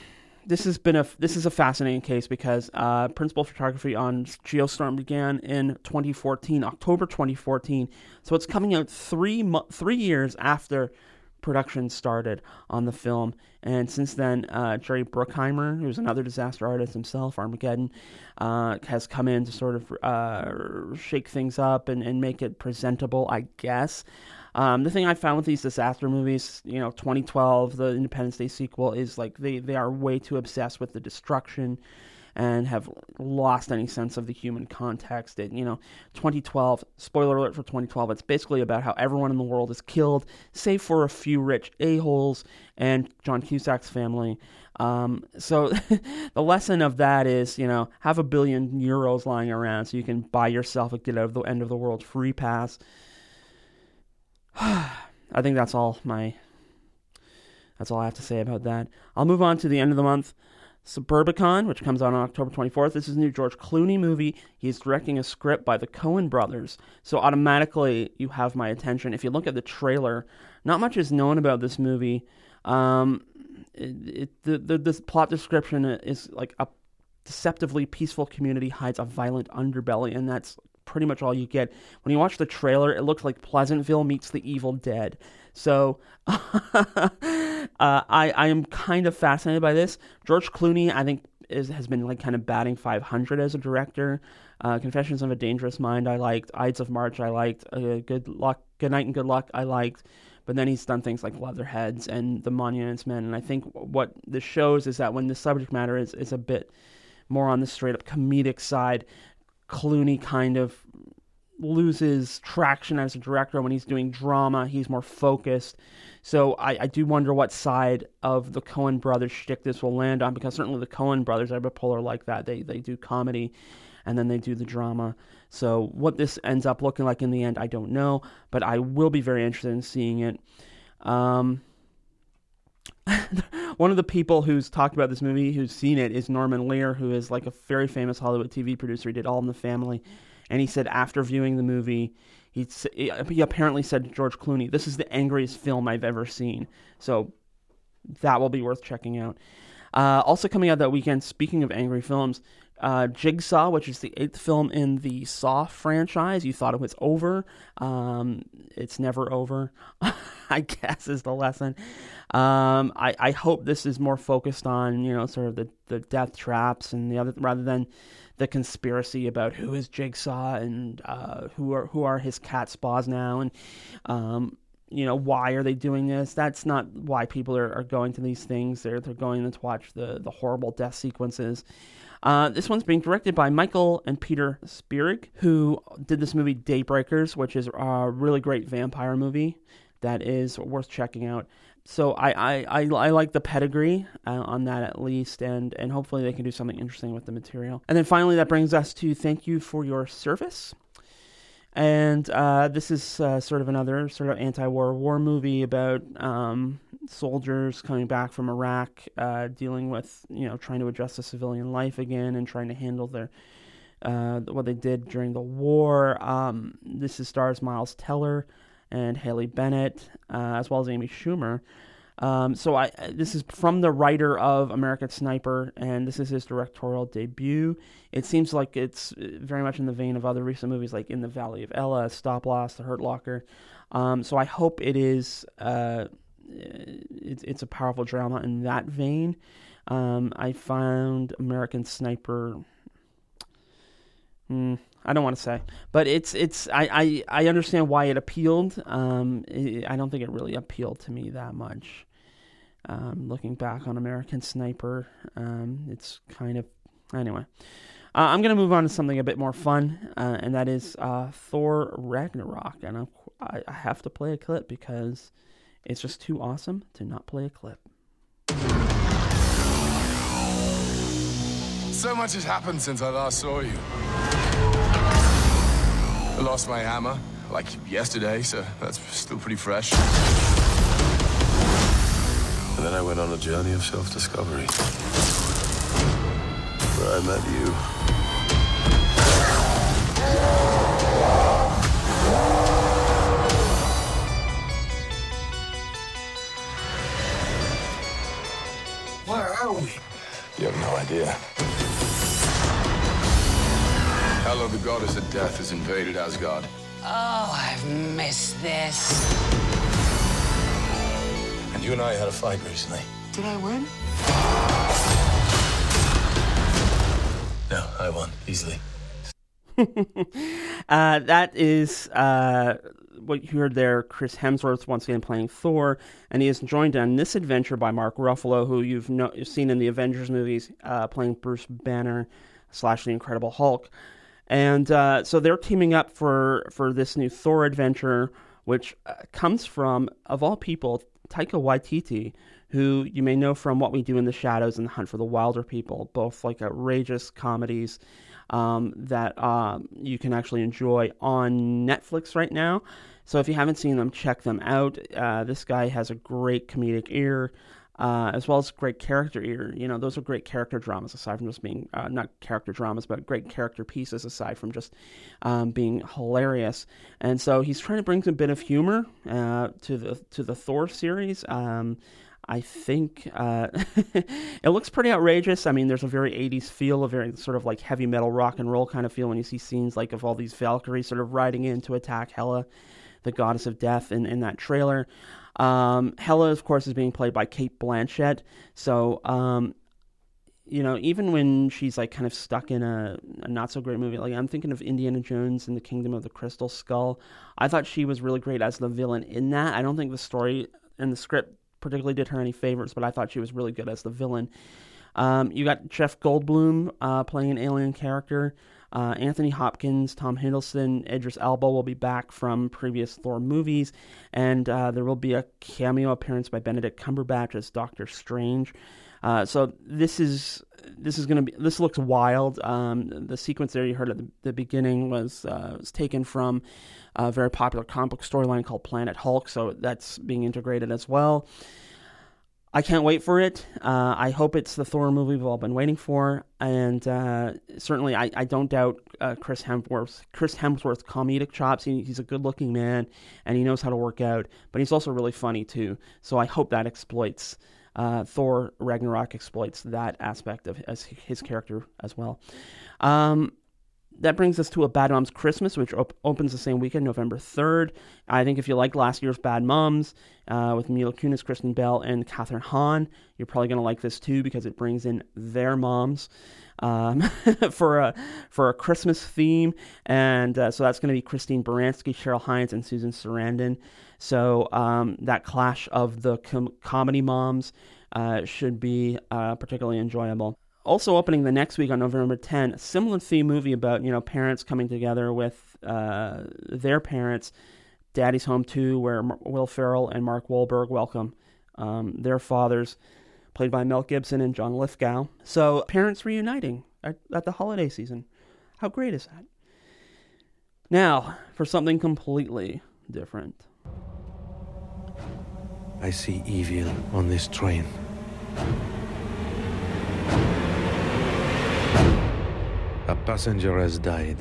this has been a this is a fascinating case because uh, principal photography on Geostorm began in twenty fourteen, October twenty fourteen. So it's coming out three mo- three years after production started on the film, and since then, uh, Jerry Bruckheimer, who's another disaster artist himself, Armageddon, uh, has come in to sort of uh, shake things up and, and make it presentable, I guess. Um, the thing I found with these disaster movies, you know, twenty twelve, the Independence Day sequel, is like they, they are way too obsessed with the destruction and have lost any sense of the human context. It, you know, twenty twelve, spoiler alert for twenty twelve, it's basically about how everyone in the world is killed, save for a few rich a-holes and John Cusack's family. Um, so the lesson of that is, you know, have a billion euros lying around so you can buy yourself a get out of the end of the world free pass. I think that's all my, that's all I have to say about that. I'll move on to the end of the month. Suburbicon, which comes out on October twenty-fourth. This is a new George Clooney movie. He's directing a script by the Coen brothers. So automatically you have my attention. If you look at the trailer, not much is known about this movie. Um, it, it, the, the, this plot description is like a deceptively peaceful community hides a violent underbelly, and that's pretty much all you get. When you watch the trailer, it looks like Pleasantville meets The Evil Dead. So uh, I I am kind of fascinated by this. George Clooney, I think, is has been like kind of batting five hundred as a director. Uh, Confessions of a Dangerous Mind, I liked. Ides of March, I liked. Uh, Good Luck, Good Night and Good Luck, I liked. But then he's done things like Leatherheads and The Monuments Men. And I think what this shows is that when the subject matter is, is a bit more on the straight-up comedic side, Clooney kind of loses traction as a director. When he's doing drama, he's more focused. So I, I do wonder what side of the Coen brothers shtick this will land on, because certainly the Coen brothers are bipolar like that. They they do comedy and then they do the drama. So what this ends up looking like in the end, I don't know, but I will be very interested in seeing it. Um, one of the people who's talked about this movie, who's seen it, is Norman Lear, who is like a very famous Hollywood T V producer. He did All in the Family. And he said after viewing the movie, he, he apparently said to George Clooney, "This is the angriest film I've ever seen." So that will be worth checking out. Uh, also coming out that weekend, speaking of angry films, uh, Jigsaw, which is the eighth film in the Saw franchise. You thought it was over. Um, it's never over, I guess, is the lesson. Um, I, I hope this is more focused on, you know, sort of the, the death traps and the other, rather than the conspiracy about who is Jigsaw and uh, who are who are his cat spas now, and um, you know, why are they doing this? That's not why people are, are going to these things. They're they're going to watch the the horrible death sequences. Uh, this one's being directed by Michael and Peter Spierig, who did this movie Daybreakers, which is a really great vampire movie that is worth checking out. So I, I, I, I like the pedigree uh, on that at least, and, and hopefully they can do something interesting with the material. And then finally, that brings us to Thank You for Your Service. And uh, this is uh, sort of another sort of anti-war war movie about um, soldiers coming back from Iraq, uh, dealing with, you know, trying to adjust to civilian life again and trying to handle their uh, what they did during the war. Um, this is stars Miles Teller and Haley Bennett, uh, as well as Amy Schumer. Um, so I this is from the writer of American Sniper, and this is his directorial debut. It seems like it's very much in the vein of other recent movies like In the Valley of Ella, Stop Loss, The Hurt Locker. Um, so I hope it is uh, it's, it's a powerful drama in that vein. Um, I found American Sniper... Hmm, I don't want to say, but it's it's I, I, I understand why it appealed. Um, it, I don't think it really appealed to me that much. Um, looking back on American Sniper, um, it's kind of anyway. Uh, I'm gonna move on to something a bit more fun, uh, and that is uh, Thor Ragnarok, and I, I have to play a clip because it's just too awesome to not play a clip. So much has happened since I last saw you. I lost my hammer, like yesterday, so that's still pretty fresh. And then I went on a journey of self-discovery, where I met you. Where are we? You have no idea. Hela, the goddess of death, has invaded Asgard. Oh, I've missed this. And you and I had a fight recently. Did I win? No, I won, easily. uh, that is uh, what you heard there, Chris Hemsworth once again playing Thor, and he is joined on this adventure by Mark Ruffalo, who you've, no- you've seen in the Avengers movies, uh, playing Bruce Banner slash the Incredible Hulk. And uh, so they're teaming up for, for this new Thor adventure, which uh, comes from, of all people, Taika Waititi, who you may know from What We Do in the Shadows and The Hunt for the Wilder People, both like outrageous comedies um, that um, you can actually enjoy on Netflix right now. So if you haven't seen them, check them out. Uh, this guy has a great comedic ear, uh, as well as great character ear. You know, those are great character dramas, aside from just being, uh, not character dramas, but great character pieces, aside from just um, being hilarious. And so he's trying to bring a bit of humor uh, to the to the Thor series. Um, I think uh, it looks pretty outrageous. I mean, there's a very eighties feel, a very sort of like heavy metal rock and roll kind of feel when you see scenes like of all these Valkyries sort of riding in to attack Hela, the goddess of death, in, in that trailer. Um, Hela, of course, is being played by Cate Blanchett. So, um, you know, even when she's like kind of stuck in a, a not so great movie, like I'm thinking of Indiana Jones and the Kingdom of the Crystal Skull, I thought she was really great as the villain in that. I don't think the story and the script particularly did her any favors, but I thought she was really good as the villain. Um, you got Jeff Goldblum uh, playing an alien character. Uh, Anthony Hopkins, Tom Hiddleston, Idris Elba will be back from previous Thor movies, and uh, there will be a cameo appearance by Benedict Cumberbatch as Doctor Strange. Uh, so this is this is going to be this looks wild. Um, the sequence there you heard at the, the beginning was uh, was taken from a very popular comic book storyline called Planet Hulk, so that's being integrated as well. I can't wait for it. Uh, I hope it's the Thor movie we've all been waiting for, and uh, certainly I, I don't doubt uh, Chris Hemsworth. Chris Hemsworth's comedic chops. He, he's a good-looking man, and he knows how to work out. But he's also really funny too. So I hope that exploits uh, Thor Ragnarok exploits that aspect of as his character as well. Um, That brings us to A Bad Moms Christmas, which op- opens the same weekend, November third. I think if you like last year's Bad Moms, uh, with Mila Kunis, Kristen Bell, and Kathryn Hahn, you're probably going to like this too, because it brings in their moms um, for a for a Christmas theme. And uh, so that's going to be Christine Baranski, Cheryl Hines, and Susan Sarandon. So um, that clash of the com- comedy moms uh, should be uh, particularly enjoyable. Also opening the next week on November tenth, a similar theme movie about, you know, parents coming together with uh, their parents, Daddy's Home two, where Will Ferrell and Mark Wahlberg welcome um, their fathers, played by Mel Gibson and John Lithgow. So parents reuniting at, at the holiday season. How great is that? Now, for something completely different. I see evil on this train. A passenger has died.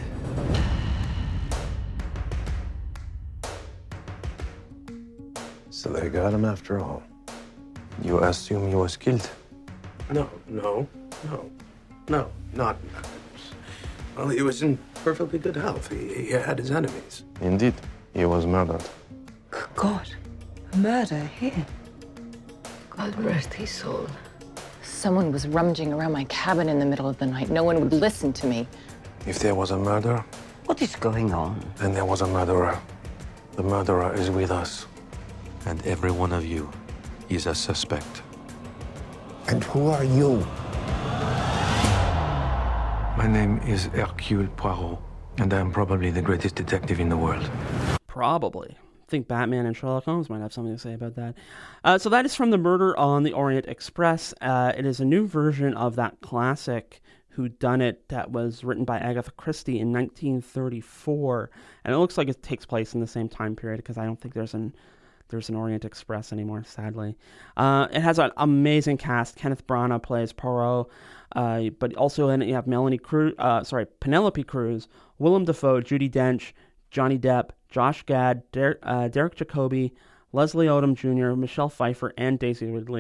So they got him after all. You assume he was killed? No, no, no, no, not. Well, he was in perfectly good health. He, he had his enemies. Indeed, he was murdered. God, murder here. God rest his soul. Someone was rummaging around my cabin in the middle of the night. No one would listen to me. If there was a murder, What is going on? then there was a murderer. The murderer is with us. And every one of you is a suspect. And who are you? My name is Hercule Poirot, and I'm probably the greatest detective in the world. Probably. I think Batman and Sherlock Holmes might have something to say about that. Uh, so that is from The Murder on the Orient Express. Uh, it is a new version of that classic whodunit that was written by Agatha Christie in nineteen thirty-four. And it looks like it takes place in the same time period, because I don't think there's an there's an Orient Express anymore, sadly. Uh, it has an amazing cast. Kenneth Branagh plays Poirot, uh, but also in it you have Melanie Cruz, uh, sorry, Penelope Cruz, Willem Dafoe, Judi Dench, Johnny Depp, Josh Gad, Der- uh, Derek Jacobi, Leslie Odom Junior, Michelle Pfeiffer, and Daisy Ridley.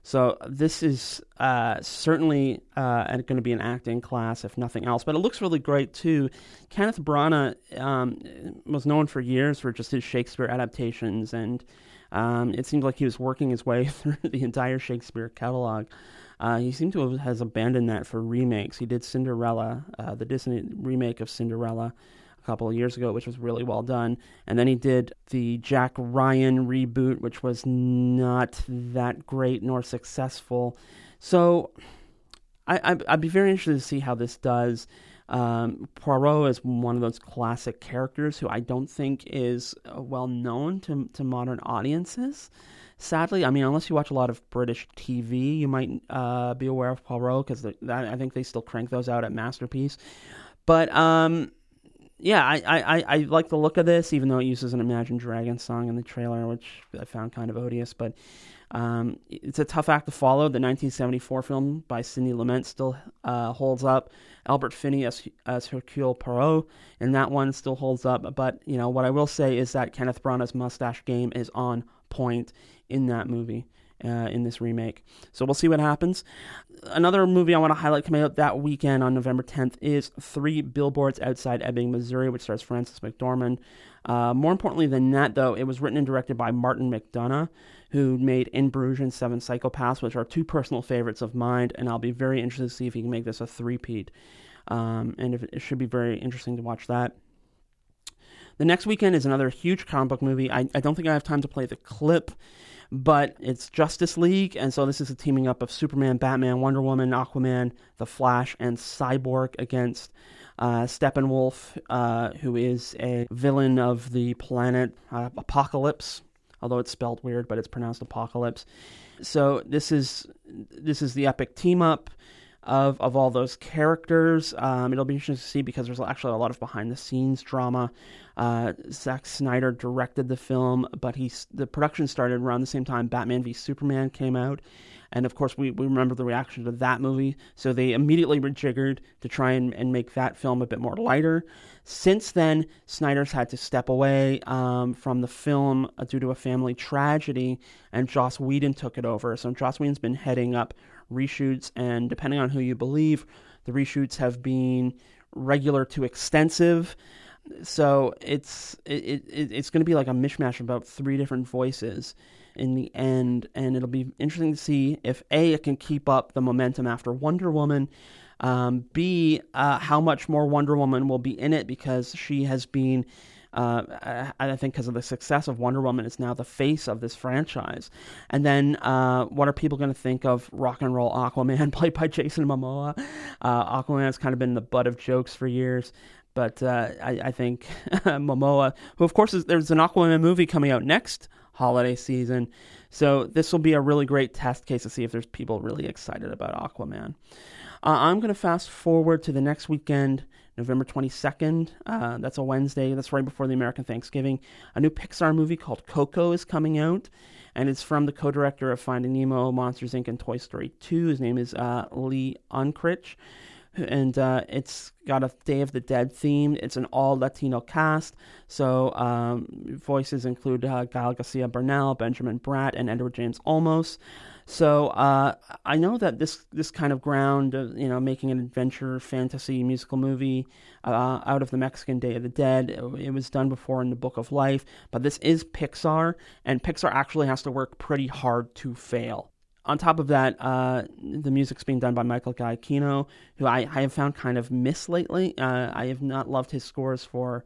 So this is uh, certainly uh, going to be an acting class, if nothing else. But it looks really great, too. Kenneth Branagh um, was known for years for just his Shakespeare adaptations, and um, it seemed like he was working his way through the entire Shakespeare catalog. Uh, he seemed to have has abandoned that for remakes. He did Cinderella, uh, the Disney remake of Cinderella, a couple of years ago, which was really well done. And then he did the Jack Ryan reboot, which was not that great nor successful. So I, I'd, I'd be very interested to see how this does. Um, Poirot is one of those classic characters who I don't think is uh, well known to to modern audiences. Sadly, I mean, unless you watch a lot of British T V, you might uh, be aware of Poirot, because I think they still crank those out at Masterpiece. But um, yeah, I, I, I like the look of this, even though it uses an Imagine Dragons song in the trailer, which I found kind of odious. But um, it's a tough act to follow. The nineteen seventy-four film by Sidney Lumet still uh, holds up. Albert Finney as, as Hercule Poirot, and that one still holds up. But, you know, what I will say is that Kenneth Branagh's mustache game is on point in that movie, uh, in this remake. So we'll see what happens. Another movie I want to highlight coming out that weekend on November tenth is Three Billboards Outside Ebbing, Missouri, which stars Frances McDormand. Uh, more importantly than that, though, it was written and directed by Martin McDonagh, who made In Bruges and Seven Psychopaths, which are two personal favorites of mine, and I'll be very interested to see if he can make this a three-peat. Um, and if, it should be very interesting to watch that. The next weekend is another huge comic book movie. I, I don't think I have time to play the clip, but it's Justice League, and so this is a teaming up of Superman, Batman, Wonder Woman, Aquaman, The Flash, and Cyborg against uh, Steppenwolf, uh, who is a villain of the planet uh, Apocalypse, although it's spelled weird, but it's pronounced Apocalypse. So this is this is the epic team-up of of all those characters. Um, it'll be interesting to see, because there's actually a lot of behind-the-scenes drama. Uh, Zack Snyder directed the film, but he's, the production started around the same time Batman v Superman came out. And, of course, we, we remember the reaction to that movie. So they immediately rejiggered to try and, and make that film a bit more lighter. Since then, Snyder's had to step away um, from the film uh, due to a family tragedy, and Joss Whedon took it over. So Joss Whedon's been heading up reshoots, and depending on who you believe, the reshoots have been regular to extensive. So it's it, it it's going to be like a mishmash of about three different voices in the end, and it'll be interesting to see if A, it can keep up the momentum after Wonder Woman, um, B, uh, how much more Wonder Woman will be in it, because she has been, uh, I think because of the success of Wonder Woman, it's now the face of this franchise. And then uh, what are people going to think of rock and roll Aquaman, played by Jason Momoa? Uh, Aquaman has kind of been the butt of jokes for years. But uh, I, I think Momoa, who of course is, there's an Aquaman movie coming out next holiday season, so this will be a really great test case to see if there's people really excited about Aquaman. Uh, I'm going to fast forward to the next weekend, November twenty-second. Uh, that's a Wednesday. That's right before the American Thanksgiving. A new Pixar movie called Coco is coming out, and it's from the co-director of Finding Nemo, Monsters, Incorporated, and Toy Story two. His name is uh, Lee Unkrich. And uh, it's got a Day of the Dead theme. It's an all-Latino cast. So um, voices include uh, Gael Garcia Bernal, Benjamin Bratt, and Edward James Olmos. So uh, I know that this this kind of ground, uh, you know, making an adventure fantasy musical movie uh, out of the Mexican Day of the Dead, it, it was done before in The Book of Life. But this is Pixar, and Pixar actually has to work pretty hard to fail. On top of that, uh, the music's being done by Michael Giacchino, who I, I have found kind of miss lately. Uh, I have not loved his scores for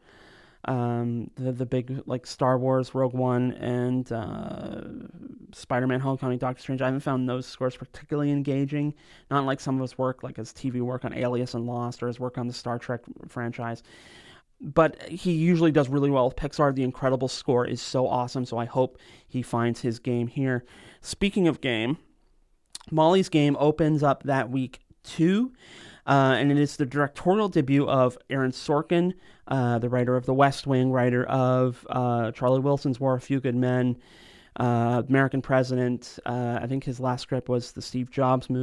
um, the the big, like, Star Wars, Rogue One, and uh, Spider-Man Homecoming, Doctor Strange. I haven't found those scores particularly engaging. Not like some of his work, like his T V work on Alias and Lost, or his work on the Star Trek franchise. But he usually does really well with Pixar. The Incredibles score is so awesome, so I hope he finds his game here. Speaking of game, Molly's Game opens up that week too, uh, and it is the directorial debut of Aaron Sorkin, uh, the writer of The West Wing, writer of uh, Charlie Wilson's War, A Few Good Men, uh, American President. Uh, I think his last script was the Steve Jobs movie.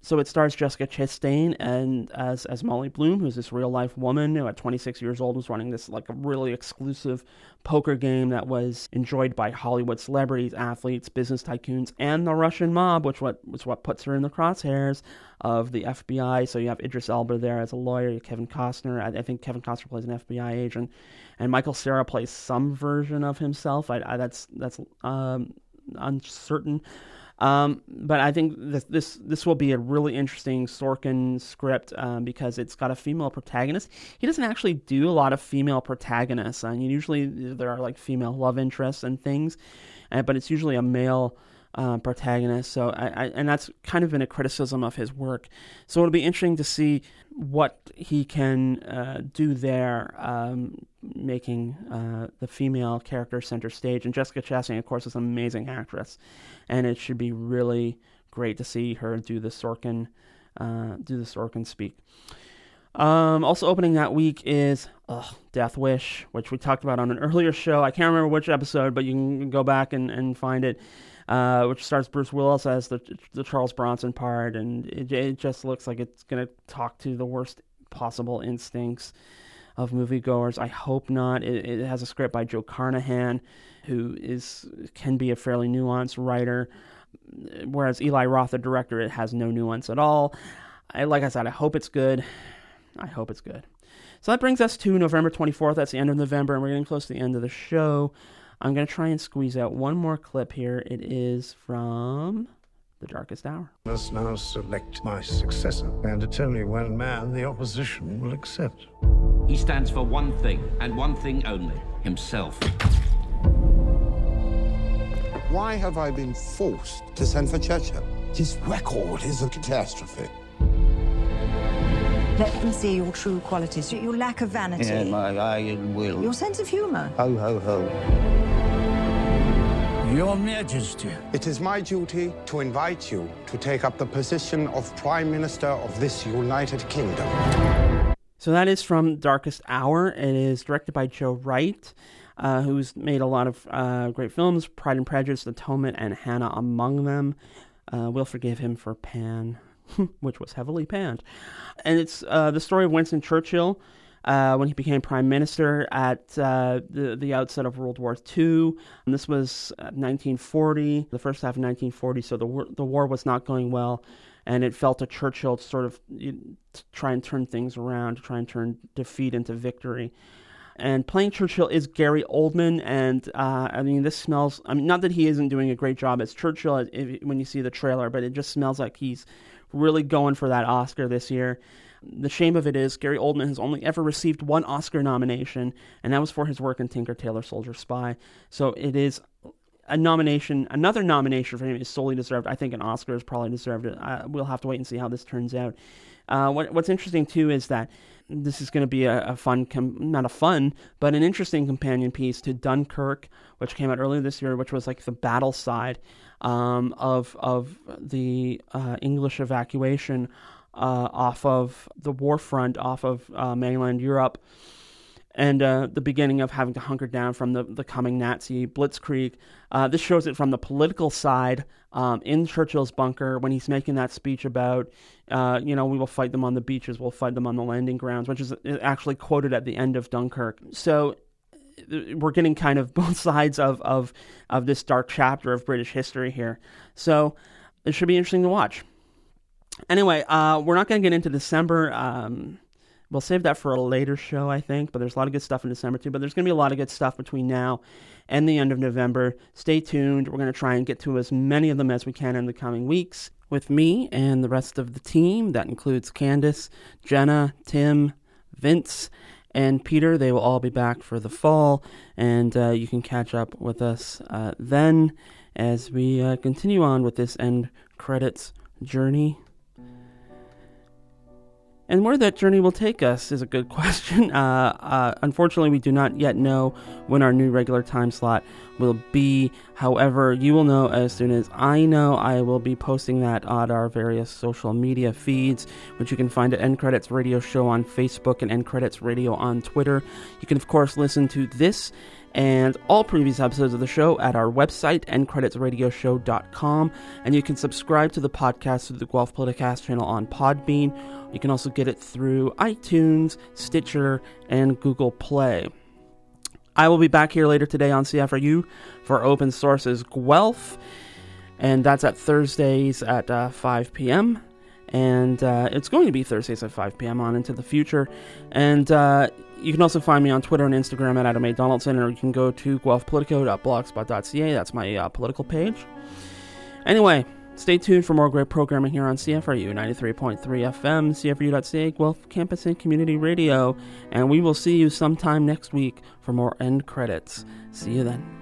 So it stars Jessica Chastain and as as Molly Bloom, who's this real life woman who at twenty-six years old was running this like a really exclusive poker game that was enjoyed by Hollywood celebrities, athletes, business tycoons, and the Russian mob, which what was what puts her in the crosshairs of the F B I. So you have Idris Elba there as a lawyer, you have Kevin Costner. I, I think Kevin Costner plays an F B I agent, and Michael Cera plays some version of himself. I, I that's that's um, uncertain. Um, but I think this, this this will be a really interesting Sorkin script um, because it's got a female protagonist. He doesn't actually do a lot of female protagonists. I mean, usually there are like female love interests and things, uh, but it's usually a male uh, protagonist. So I, I and that's kind of been a criticism of his work. So it'll be interesting to see what he can uh, do there, um, making uh, the female character center stage. And Jessica Chastain, of course, is an amazing actress, and it should be really great to see her do the Sorkin, uh, do the Sorkin speak. Um, also opening that week is ugh, Death Wish, which we talked about on an earlier show. I can't remember which episode, but you can go back and, and find it. Uh, which stars Bruce Willis as the the Charles Bronson part, and it, it just looks like it's going to talk to the worst possible instincts of moviegoers. I hope not. It, it has a script by Joe Carnahan, who is can be a fairly nuanced writer, whereas Eli Roth, the director, it has no nuance at all. I, like I said, I hope it's good. I hope it's good. So that brings us to November twenty-fourth. That's the end of November, and we're getting close to the end of the show. I'm going to try and squeeze out one more clip here. It is from The Darkest Hour. I must now select my successor, and it's only one man the opposition will accept. He stands for one thing, and one thing only, himself. Why have I been forced to send for Churchill? His record is a catastrophe. Let me see your true qualities, your lack of vanity. Yeah, my iron will. Your sense of humour. Ho, ho, ho. Your Majesty. It is my duty to invite you to take up the position of Prime Minister of this United Kingdom. So that is from Darkest Hour. It is directed by Joe Wright, uh, who's made a lot of uh, great films, Pride and Prejudice, Atonement, and Hannah among them. Uh, we'll forgive him for Pan, which was heavily panned. And it's uh, the story of Winston Churchill uh, when he became prime minister at uh, the, the outset of World War Two. And this was nineteen forty, the first half of nineteen forty, so the war, the war was not going well. And it fell to Churchill to sort of to try and turn things around, to try and turn defeat into victory. And playing Churchill is Gary Oldman, and uh, I mean, this smells, I mean, not that he isn't doing a great job as Churchill if, when you see the trailer, but it just smells like he's really going for that Oscar this year. The shame of it is Gary Oldman has only ever received one Oscar nomination, and that was for his work in Tinker Tailor Soldier Spy. So it is a nomination, another nomination for him is solely deserved. I think an Oscar is probably deserved. Uh, we'll have to wait and see how this turns out. Uh, what, what's interesting, too, is that this is going to be a, a fun, com- not a fun, but an interesting companion piece to Dunkirk, which came out earlier this year, which was like the battle side um, of of the uh, English evacuation uh, off of the war front, off of uh, mainland Europe, and uh, the beginning of having to hunker down from the, the coming Nazi blitzkrieg. Uh, this shows it from the political side um, in Churchill's bunker when he's making that speech about, uh, you know, we will fight them on the beaches, we'll fight them on the landing grounds, which is actually quoted at the end of Dunkirk. So we're getting kind of both sides of, of, of this dark chapter of British history here. So it should be interesting to watch. Anyway, uh, we're not going to get into December. Um, we'll save that for a later show, I think. But there's a lot of good stuff in December, too. But there's going to be a lot of good stuff between now and the end of November. Stay tuned. We're going to try and get to as many of them as we can in the coming weeks with me and the rest of the team. That includes Candace, Jenna, Tim, Vince, and Peter. They will all be back for the fall. And uh, you can catch up with us uh, then as we uh, continue on with this end credits journey. And where that journey will take us is a good question. Uh, uh, unfortunately, we do not yet know when our new regular time slot will be. However, you will know as soon as I know. I will be posting that on our various social media feeds, which you can find at End Credits Radio Show on Facebook and End Credits Radio on Twitter. You can, of course, listen to this and all previous episodes of the show at our website, end credits radio show dot com, and you can subscribe to the podcast through the Guelph Politicast channel on Podbean. You can also get it through iTunes, Stitcher, and Google Play. I will be back here later today on C F R U for Open Sources Guelph, and that's at Thursdays at uh, five p.m., and uh, it's going to be Thursdays at five p.m. on into the future. And uh, you can also find me on Twitter and Instagram at Adam A. Donaldson, or you can go to guelph politico dot blogspot dot c a. That's my uh, political page. Anyway, stay tuned for more great programming here on C F R U ninety-three point three F M, C F R U dot C A, Guelph Campus and Community Radio, and we will see you sometime next week for more end credits. See you then.